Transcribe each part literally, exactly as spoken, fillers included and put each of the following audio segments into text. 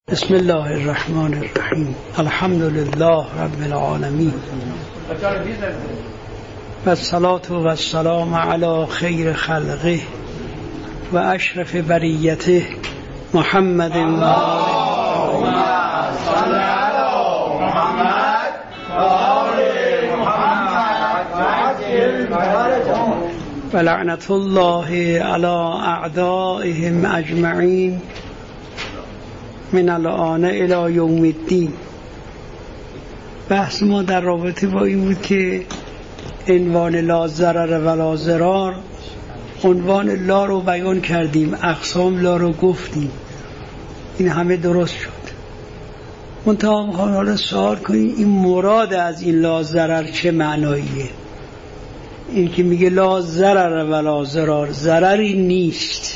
بسم الله الرحمن الرحیم. الحمد لله رب العالمین و الصلاة و السلام علی خیر خلقه و اشرف بریته محمد و اللهم صل علی محمد و آل محمد و لعنت الله علی اعدائهم اجمعین من الان الی یوم الدین. بحث ما در رابطه با این بود که عنوان لا ضرر و لا ضرار، عنوان لا رو بیان کردیم، اقسام لا رو گفتیم، این همه درست شد. منتها میخوام حالا سوال کنیم این مراد از این لا ضرر چه معناییه؟ این که میگه لا ضرر و لا ضرار، ضرری نیست،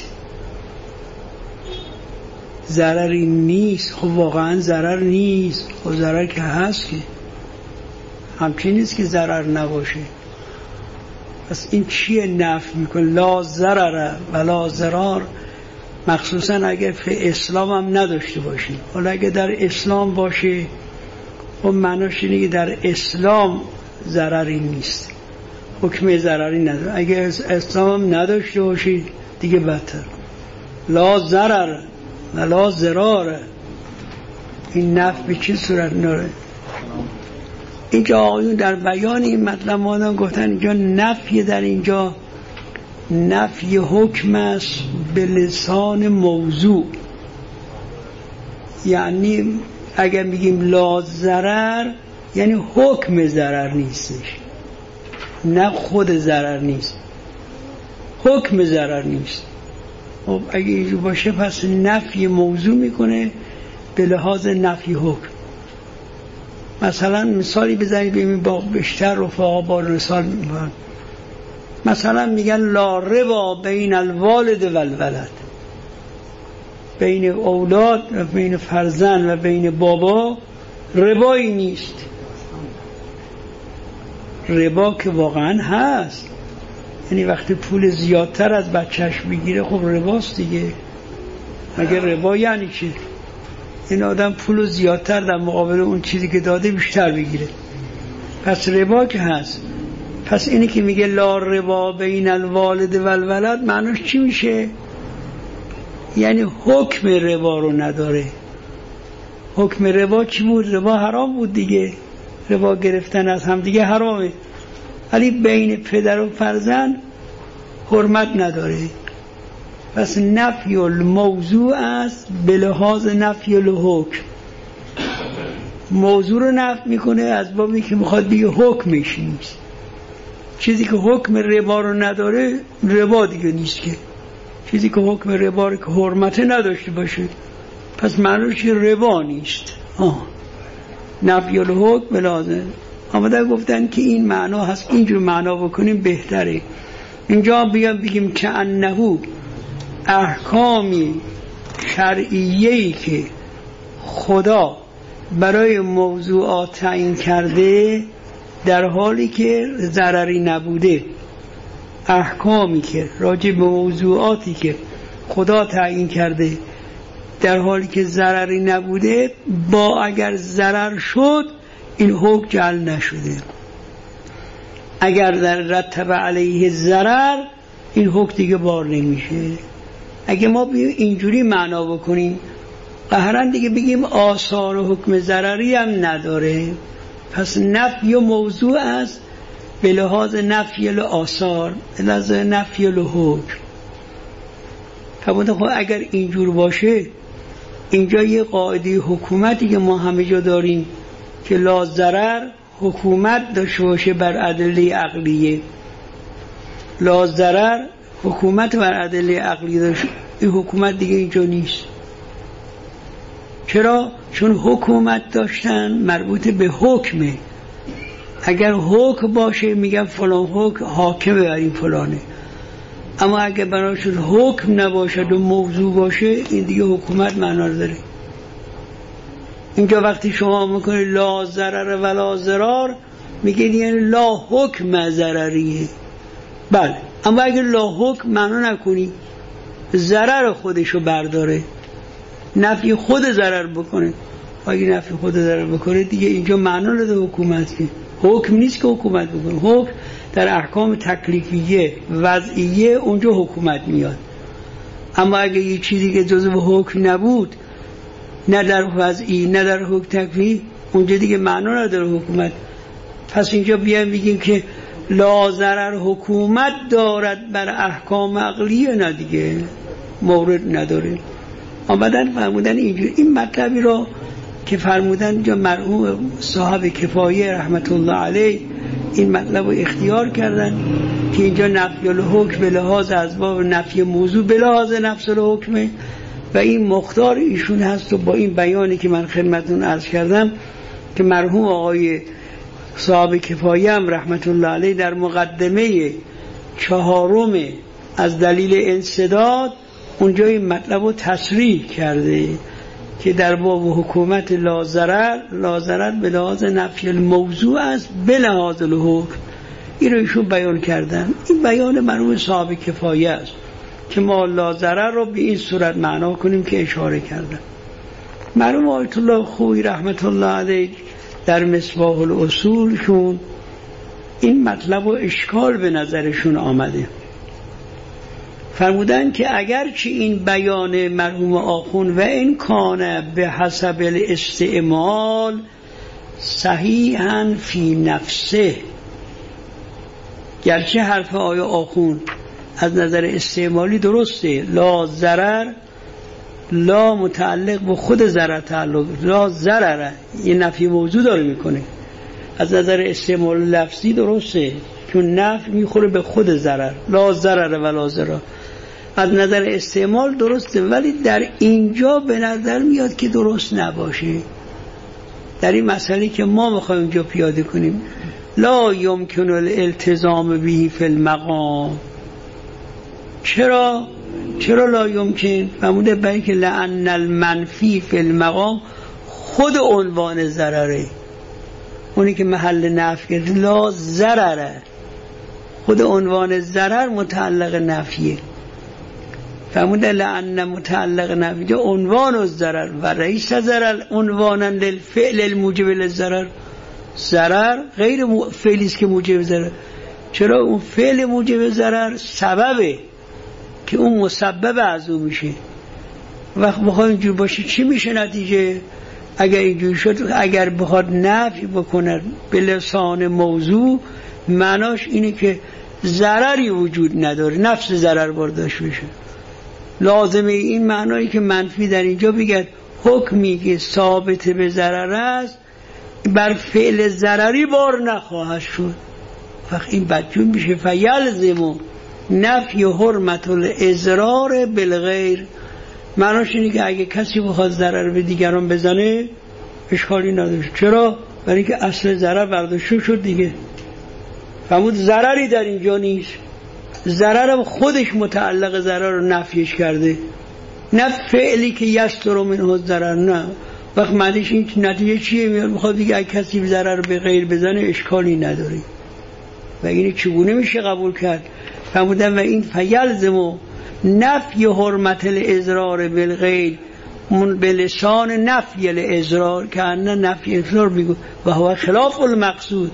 ضرری نیست. خب واقعا ضرر نیست، خب ضرر که هست که همچین نیست که ضرر نباشه. پس این چیه نفی میکنه؟ لا ضرر و لا ضرار، مخصوصا اگر في اسلام هم نداشته باشیم. حالا اگر در اسلام باشه خب معناش اینه که در اسلام ضرری نیست، حکم ضرری نداره. اگر اسلام هم نداشته باشید دیگه بدتر. لا ضرر و لا ضرار، این نفی به چه صورت ناره؟ اینجا آقایون در بیان این مطلب ما گفتن اینجا نفی، در اینجا نفی حکم است به لسان موضوع. یعنی اگر میگیم لا ضرر یعنی حکم ضرر نیستش، نه خود ضرر نیست، حکم ضرر نیست. خب اگه اینجور باشه پس نفی موضوع میکنه به لحاظ نفی حکم. مثلا مثالی بزنید ببینید، با بیشتر رفقا با مثال میبرن. مثلا میگن لا ربا بین الوالد و الولد، بین اولاد و بین فرزند و بین بابا ربایی نیست. ربا که واقعا هست، یعنی وقتی پول زیادتر از بچهش بگیره خب رباست دیگه. اگر ربا یعنی چی؟ این آدم پول زیادتر در مقابل اون چیزی که داده بیشتر بگیره، پس ربا که هست. پس اینی که میگه لا ربا بین الوالد و الولد معناش چی میشه؟ یعنی حکم ربا رو نداره. حکم ربا چی بود؟ ربا حرام بود دیگه، ربا گرفتن از هم دیگه حرامه، ولی بین پدر و فرزند حرمت نداره. پس نفی الموضوع است به لحاظ نفی الحکم. موضوع رو نفی میکنه از بابی که میخواد بگه حکمش نیست. چیزی که حکم ربا رو نداره ربا دیگه نیست که. چیزی که حکم ربا رو که حرمت نداشته باشه پس معنیش ربا نیست. آه. نفی الحکم به لحاظ آمده گفتن که این معنا هست، اینجور معنا بکنیم بهتره. اینجا بیان بگیم که انهو احکامی شرعیه‌ای که خدا برای موضوعات تعیین کرده در حالی که ضرری نبوده، احکامی که راجع به موضوعاتی که خدا تعیین کرده در حالی که ضرری نبوده، با اگر ضرر شد این حکم جعل نشده. اگر در رتب علیه ضرر این حکم دیگه بار نمیشه. اگه ما بیاییم اینجوری معنا بکنیم قهرن دیگه بگیم آثار و حکم ضرری هم نداره. پس نفی و موضوع است به لحاظ نفی الآثار، به لحاظ نفی الحکم. خب اگر اینجور باشه اینجا یه قاعده حکومتی که ما همه جا داریم که لا ضرر حکومت داشته باشه بر ادله عقلیه، لا ضرر حکومت بر ادله عقلی داشته، این حکومت دیگه اینجا نیست. چرا؟ چون حکومت داشتن مربوط به حکمه. اگر حکم باشه میگن فلان حکم حاکمه بر این فلانه، اما اگر براشون حکم نباشد و موضوع باشه این دیگه حکومت معنا داره. اینجا وقتی شما میکنید لا ضرر و لا ضرار میگید یعنی لا حکم ضرریه. بله، اما اگر لا حکم معنا نکنی ضرر خودشو برداره نفی خود ضرر بکنه. اگه نفی خود ضرر بکنه دیگه اینجا معنا نداره حکومت که حکم نیست که حکومت بکنه. حکم در احکام تکلیفیه وضعیه اونجا حکومت میاد. اما اگه یه چیزی که جزء حکم نبود، نه در وضعی نه در حکم تکلیفی، اونجا دیگه معنا نداره حکومت. پس اینجا بیایم بگیم که لا ضرر حکومت دارد بر احکام عقلیه، نه دیگه مورد نداره. آمدن فرمودن اینجور این مطلبی را که فرمودن اینجا مرحوم صاحب کفایه رحمت الله علیه این مطلب رو اختیار کردن که اینجا نفی الحکم به لحاظ اسباب نفی موضوع به لحاظ نفس الحکمه و این مختار ایشون هست. و با این بیانی که من خدمتتون عرض کردم که مرحوم آقای صاحب کفایه هم رحمت الله علیه در مقدمه چهارم از دلیل انسداد اونجا این مطلب رو تصریح کرده که در باب حکومت لا ضرر، لا ضرر به لحاظ نفی الموضوع است به لحاظ الحکم. این رو ایشون بیان کردن. این بیان مرحوم صاحب کفایه است که ما لا ضرر رو به این صورت معنا کنیم که اشاره کردن. مرحوم آیت الله خویی رحمت الله علیه در مصباح الاصولشون این مطلب و اشکال به نظرشون آمده. فرمودن که اگرچه این بیان مرحوم آخون و این کانه به حسب الاستعمال صحیحاً فی نفسه، گرچه حرف آیا آخون از نظر استعمالی درسته، لا ضرر، لا متعلق به خود ضرر تعلق، لا ضرر یه نفی موضوع داره میکنه، از نظر استعمال لفظی درسته چون نفی میخوره به خود ضرر، لا ضرر و لا ضرر از نظر استعمال درسته، ولی در اینجا به نظر میاد که درست نباشه. در این مسئله که ما میخوایم اینجا پیاده کنیم لا یمکن الالتزام به فی المقام. چرا؟ چرا لا یمکن؟ فرموده برای که لأن المنفی فی المقام خود عنوان ضرره، اونی که محل نفی کرده لا ضرره، خود عنوان ضرر متعلق نفیه. فرموده لأن متعلق نفی عنوان الضرر و رئیس ضرر عنوانا للفعل الموجب للضرر. ضرر غیر فعلی است که موجب ضرر. چرا؟ اون فعل موجب ضرر سببه که اون مسبب از اون میشه. وقت بخواد اینجور باشه چی میشه نتیجه؟ اگر اینجور شد، اگر بخواد نفی بکنه به لسان موضوع، معناش اینه که ضرری وجود نداره، نفس ضرر برداشت بشه. لازمه این معنایی که منفی در اینجا بگید حکمی که ثابت به ضرر است بر فعل ضرری بار نخواهد شد. وقت این بدجون میشه فیلزم نفی حرمت الاضرار بالغیر. معناش اینه که اگه کسی بخواد ضرر به دیگران بزنه اشکالی نداره. چرا؟ برای که اصل ضرر برداشته شد دیگه. فرمود ضرری در اینجا نیست، ضرر خودش متعلق ضرر رو نفیش کرده، نه فعلی که یستر منه ضرر. نه وقت معنیش این نتیجه چیه؟ میاد میخواد دیگه اگه کسی ضرر به غیر بزنه اشکالی نداره. و اینه چگونه میشه قبول کرد؟ فرمودن و این فیلزم نفی حرمت الاضرار بالغیر من به لسان نفی الاضرار که انه نفی اضرار میگو و هو خلاف المقصود،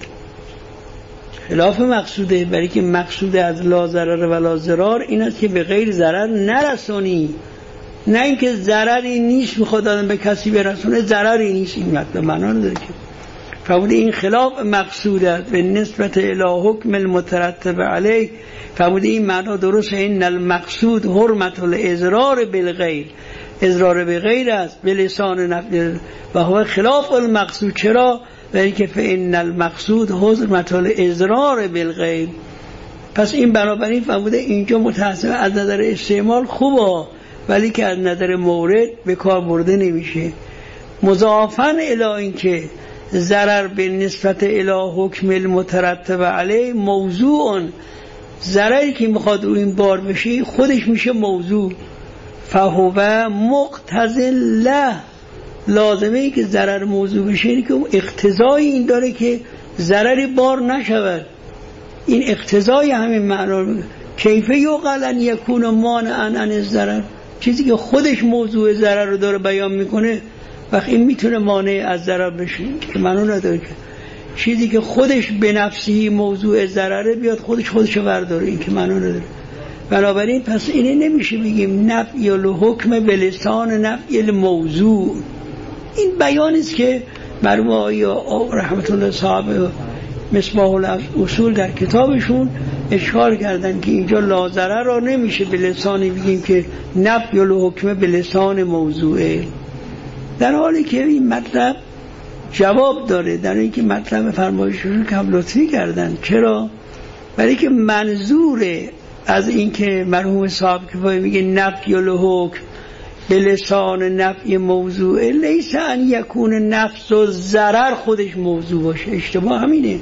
خلاف مقصوده. برای که مقصود از لا ضرر و لا ضرار این است که به غیر ضرر نرسونی، نه اینکه ضرری نیست میخواد آدم به کسی برسونه، ضرری نیست. این مطلب معنا نداره که فرموده این خلاف مقصود است به نسبت الی حکم المترتب علیه. فرموده این معنا درسته، این المقصود حرمت الاضرار بالغیر، اضرار به غیر است به لسان نفی و هو خلاف المقصود. چرا؟ برای که فإن المقصود حرمت الاضرار بالغیر. پس این بنابراین فرموده اینجا متأسفانه از نظر استعمال خوبه ولی که از نظر مورد به کار برده نمیشه. مضافاً الی اینکه ضرر به نسبت الی حکم المترتب علیه موضوع، ضرری که میخواد رو این بار بشه خودش میشه موضوع. فهو مقتضی له، لازمه ای که ضرر موضوع بشه اینه که اون اقتضای این داره که ضرری بار نشود. این اقتضای همین معنا. کیفه یقل ان یکون مانعا عن الضرر، چیزی که خودش موضوع ضرر رو داره بیان میکنه وقتی این میتونه مانع از ضرر بشه که منو نداره. که چیزی که خودش به نفسی موضوع ضرره بیاد خودش خودشو برداره، این که منو نداره. بنابراین پس اینه نمیشه بگیم نفی الحکم به لسان نفی الموضوع. این بیانی است که مرحوم آقا رحمت الله صاحب مصباح الاصول در کتابشون اشاره کردن که اینجا لا ضرر را نمیشه به لسانی بگیم که نفی الحکم به لسان موضوعه، در حالی که این مطلب جواب داره. در اینکه مطلب فرمایششون کم لطفی کردن. چرا؟ برای که منظور از اینکه مرحوم صاحب کفایه میگه نفی الحکم به لسان نفی موضوعه لیس ان یکون نفس و ضرر خودش موضوع باشه. اشتباه همینه.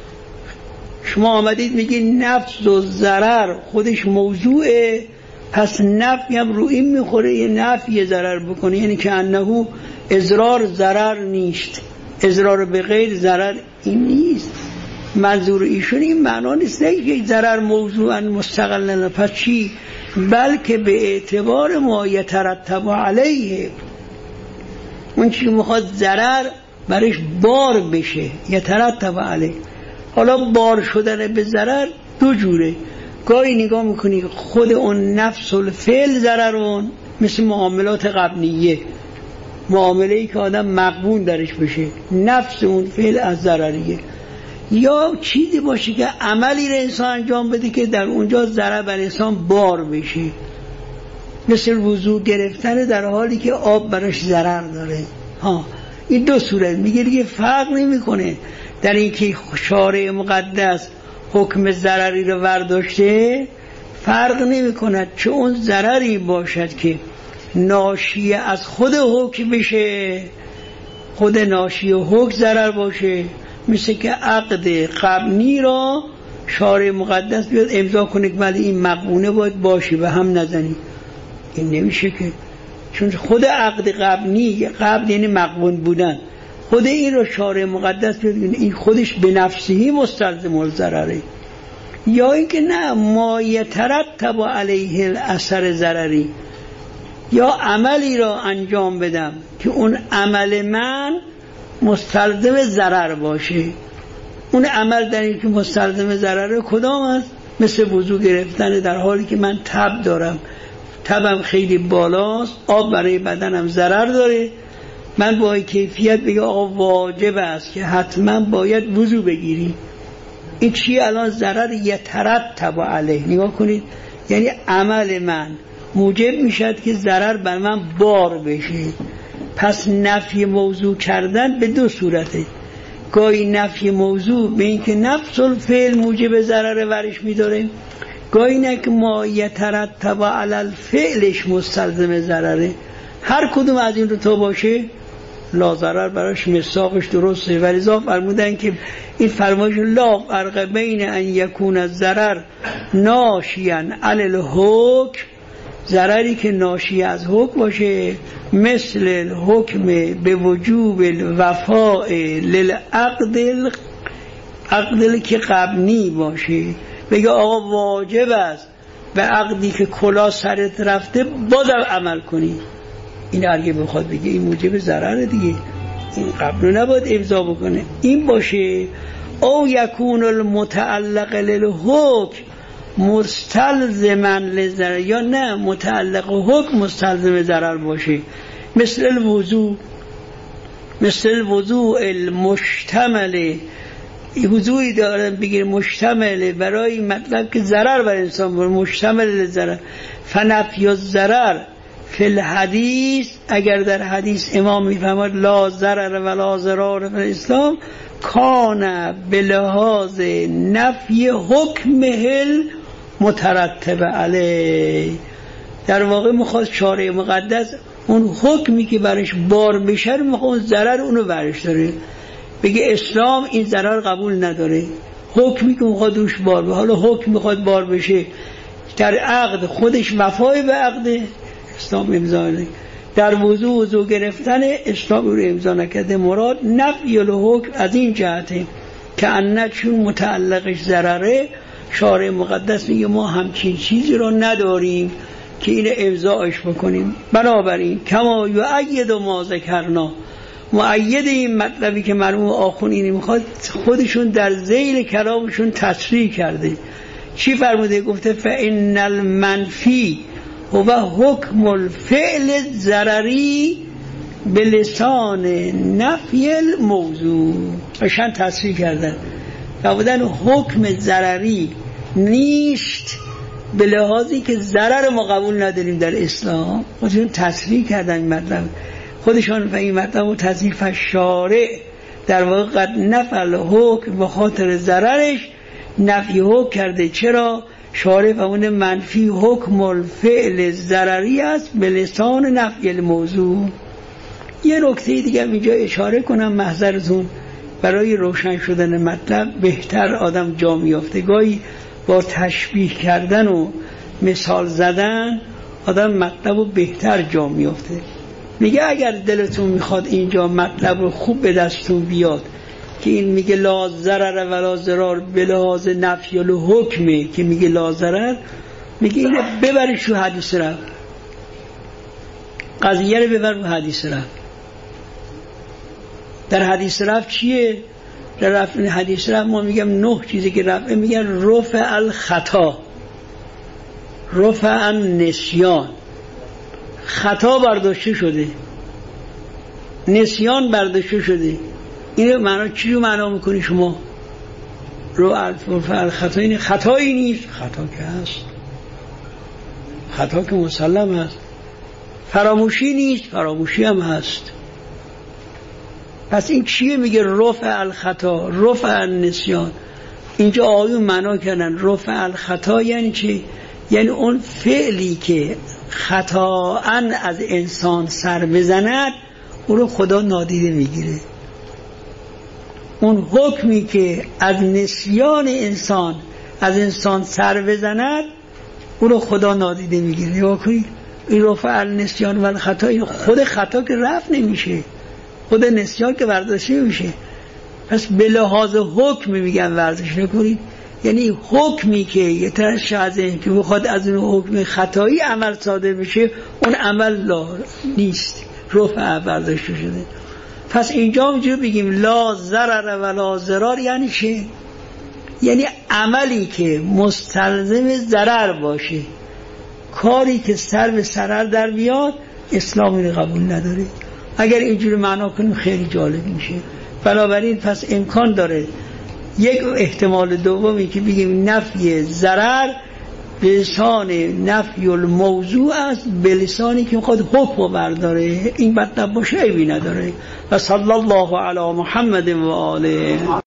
شما آمدید میگی نفس و ضرر خودش موضوعه، پس نفی هم رو این میخوره یه نفی ضرر بکنه، یعنی که انه اضرار ضرر نیست، اضرار به غیر ضرر این نیست. منظور ایشون این معنا نیست نه که ضرر موضوعا مستقلا، پس چی؟ بلکه به اعتبار ما یترتب علیه، اون چی میخواد ضرر برش بار بشه یترتب علیه. حالا بار شدن به ضرر دو جوره. گاهی نگاه میکنی خود اون نفس الفعل ضررون، مثل معاملات قبلیه، معامله‌ای که آدم مغبون درش بشه، نفس اون فعل از ضرریه. یا چیزی باشه که عملی را انسان انجام بده که در اونجا ضرر بر انسان بار بشه، مثل وضو گرفتن در حالی که آب براش ضرر داره. ها این دو صورت میگه دیگه فرق نمیکنه در اینکه شارع مقدس حکم ضرری رو برداشته، فرق نمیکنه چه اون ضرری باشد که ناشی از خود حکم بشه، خود ناشی حکم ضرر باشه، مثل که عقد قبنی را شارع مقدس بیاد امضا کنه که ولی این مقبونه باید باشه و هم نزنی. این نمیشه که، چون خود عقد قبنی، قبل یعنی مقبون بودن، خود این را شارع مقدس بیاد این خودش به نفسهی مستلزم الضرره. یا اینکه نه ما یترتب علیه الاثر ضرری، یا عملی را انجام بدم که اون عمل من مستلزم ضرر باشه. اون عمل در این که مستلزم ضرر کدام است؟ مثل وضو گرفتن در حالی که من تب دارم، تبم خیلی بالاست، آب برای بدنم ضرر داره، من با کیفیت بگم آقا واجب است که حتما باید وضو بگیری. این چی الان ضرر یترتب علیه. نگاه کنید، یعنی عمل من موجب میشد که ضرر بر من بار بشه. پس نفی موضوع کردن به دو صورته. گاهی نفی موضوع به این که نفس الفعل موجب ضرر ورش میداره، گاهی نه که ما یترتب علی الفعلش مستلزم ضرره. هر کدوم از این رو تا باشه لا ضرر براش مساقش درسته. ولذا فرمودن که این فرمایش لا فرق بین ان یکون الضرر ناشیاً علی الحکم، ضرری که ناشی از حکم باشه، مثل الحکم به وجوب الوفاء للعقد، عقد که قبنی باشه، بگه آقا واجب است به عقدی که کلا سرت رفته بازم عمل کنی. این اگه بخواد بگه این موجب ضرر دیگه، این قبل نباید امضا بکنه. این باشه. او یکون المتعلق للحکم مستلزما للضرر، یا نه متعلق حکم مستلزم ضرر باشه، مثل الوضوء، مثل الوضوء المشتمل، وضوعی دارن بگیر مشتمل برای مطلب که ضرر بر انسان بر مشتمل للضرر. فنفی الضرر فی الحدیث، اگر در حدیث امام میفهمد لا ضرر ولا ضرار فی الاسلام، کان بلحاظ نفی حکمه مترتب علیه. در واقع میخواد شارع مقدس اون حکمی که برش بار بشه میخواد اون ضرر اونو برش داره، بگه اسلام این ضرر قبول نداره. حکمی که میخواد روش بار بشه، حالا حکم میخواد بار بشه در عقد خودش وفای به عقد اسلام امضا نکنه، در وضو وضو گرفتن اسلام رو امضا نکرده. مراد نفی الحکم از این جهته که انه چون متعلقش ضرره، شارع مقدس میگه ما همچین چیزی رو نداریم که اینو امضاش بکنیم. بنابراین کما یؤید ما ذکرنا، مؤید این مطلبی که مرحوم آخونی میخواد خودشون در ذیل کلامشون تصریح کرده. چی فرموده؟ گفته فإن المنفی هو حکم الفعل ضرری به لسان نفی الموضوع. قشنگ تصریح کردن و بودن حکم ضرری نیست به لحاظی که ضرر ما قبول نداریم در اسلام. خودشون تصریح کردن این مطلب، خودشان و این مطلب و تصریح فشارع در واقع قد نفل حکم به خاطر ضررش نفی حکم کرده. چرا؟ شارع فرموده منفی حکم الفعل ضرری است به لسان نفی الموضوع. یه نکته دیگه اینجا اشاره کنم محضرتون، برای روشن شدن مطلب بهتر آدم جا میافته. گاهی با تشبیه کردن و مثال زدن آدم مطلب رو بهتر جا میافته. میگه اگر دلتون میخواد اینجا مطلب رو خوب به دستون بیاد که این میگه لا ضرر ولا ضرار به لحاظ نفی الحکمه که میگه لا ضرر، میگه اینو ببرش رو حدیث رفت، قضیه رو ببر رو حدیث رفت. در حدیث رفت چیه؟ در رفت حدیث رفت ما میگم نه چیزی که رفت، میگن رفع الخطا، رفع النسیان. خطا برداشته شده، نسیان برداشته شده. اینو معنا چی رو معنا میکنی شما؟ رفع الخطا این خطایی نیست، خطا که هست، خطا که مسلم هست. فراموشی نیست، فراموشی هم هست. پس این چیه؟ میگه رفع الخطا، رفع النسیان. اینجا آیون معنا کردن رفع الخطا یعنی چی؟ یعنی اون فعلی که خطااً از انسان سر بزند او رو خدا نادیده میگیره. اون حکمی که از نسیان انسان از انسان سر بزند او رو خدا نادیده میگیره. یا کنید این رفع النسیان و الخطا، این خود خطا که رفع نمیشه، خود نسیان که برداشته میشه. پس به لحاظ حکم میگن ورزش نکنید، یعنی حکمی که یه ترش از این که بخواد از اون حکم خطایی عمل صادر بشه اون عمل لا نیست، رفع برداشته شده. پس اینجا میجور بگیم لا ضرر ولا ضرار یعنی چه؟ یعنی عملی که مستلزم ضرر باشه، کاری که سر به ضرر در بیاد اسلام اینو قبول نداره. اگر اینجوری معنا کنیم خیلی جالب میشه. بنابراین پس امکان داره یک احتمال دومی که بگیم نفی ضرر به لسان نفی الموضوع است، به لسانی که خود حکم برداره. این مطلب باشه عیبی نداره. و صلی الله علی محمد و آله.